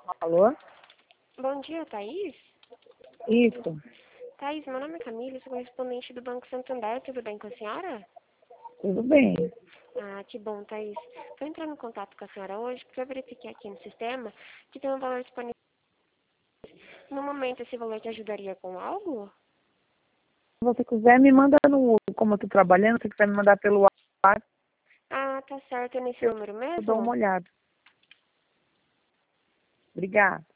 Alô? Bom dia, Thaís. Isso, Thaís, meu nome é Camila, sou correspondente do Banco Santander. Tudo bem com a senhora? tudo bem. Ah, que bom, Thaís. Estou entrando em contato com a senhora hoje porque eu verifiquei aqui no sistema que tem um valor disponível. No momento, esse valor te ajudaria com algo? Se você quiser, me manda no... Como eu estou trabalhando, se você quiser me mandar pelo WhatsApp, Ah, tá certo. É nesse eu número dou uma mesmo? olhada. Obrigada.